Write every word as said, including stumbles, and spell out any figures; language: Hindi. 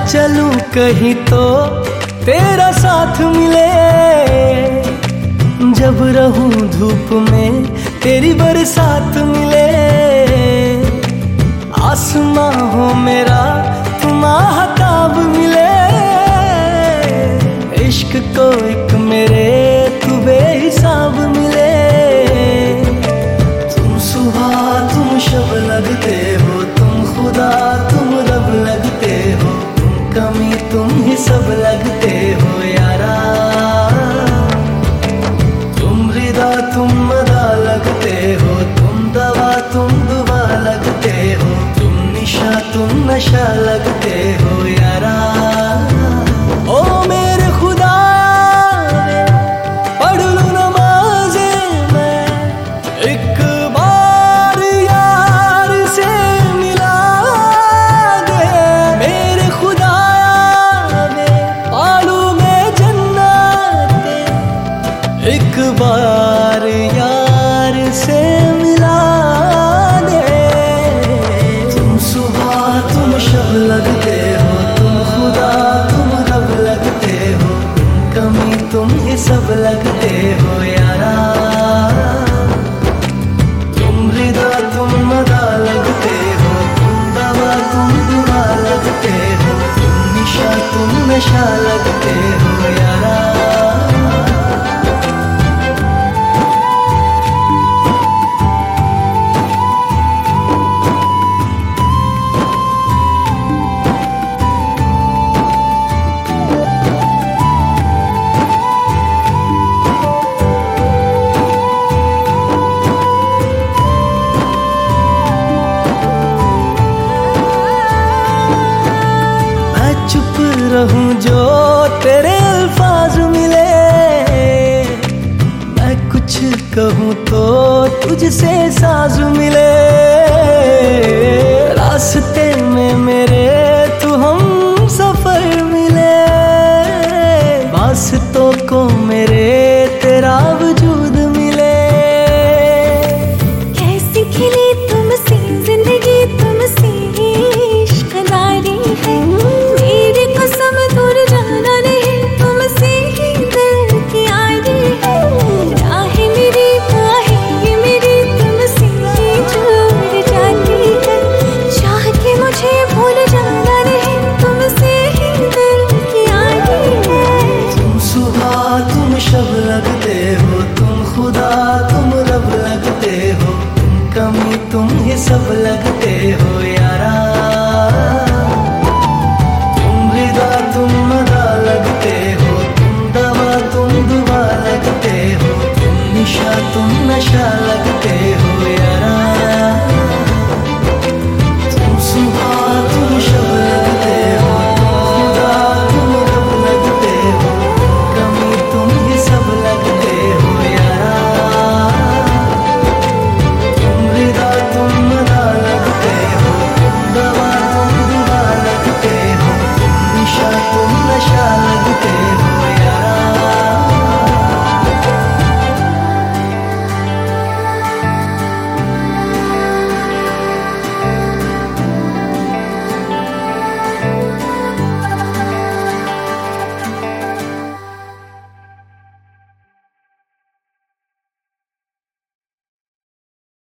चलूं कहीं तो तेरा साथ मिले, जब रहूं धूप में तेरी बरसात मिले। आसमां हो मेरा तुम महताब मिले, इश्क को एक मेरे तू बेहिसाब मिले। तुम सुबह तुम शब लगते हो, तुम खुदा तुम रब लगते हो, तुम कमी तुम ही सब लगते हो यारा। तुम रिदा तुम मदा लगते हो, तुम दवा तुम दुआ लगते हो, तुम निशा तुम नशा लगते हो यारा। ओ मेरे खुदा पढ़ लूं नमाज़े मैं, एक बार यार से मिला दे। मेरे खुदा पालू में जन्नत, एक बार यार से मिला दे। तुम सुबह तुम शब लगते हो, तुम खुदा तुम रब लगते हो, तुम कमी तुम ही सब लगते हो यारा। तुम रिदा तुम मदा लगते हो, तुम दवा तुम दुआ लगते हो, तुम निशा तुम नशा लगते हो यारा। चुप रहूं जो तेरे अल्फाज मिले, मैं कुछ कहूं तो तुझसे साज मिले। रास्ते में मेरे तू हम सफर मिले, वास्तों को मेरे तेरा वजूद मिले। कैसी खिली तुमसे जिंदगी, तुमसे इश्क़दारी है, मेरी कसम दूर जाना नहीं, तुमसे ही दिल की यारी है। राहें मेरी बाहें मेरी तुमसे ही जुड़ जाती है, चाह के मुझे भूल जाना नहीं, तुमसे ही दिल की यारी है। तुम सुबह तुम शब लगते हो, तुम खुदा तुम रब लगते हो, तुम कमी तुम ही सब लगते हो यारा। तुम रिदा तुम मदा लगते हो, तुम दवा तुम दुआ लगते हो, तुम निशा तुम नशा लगते हो।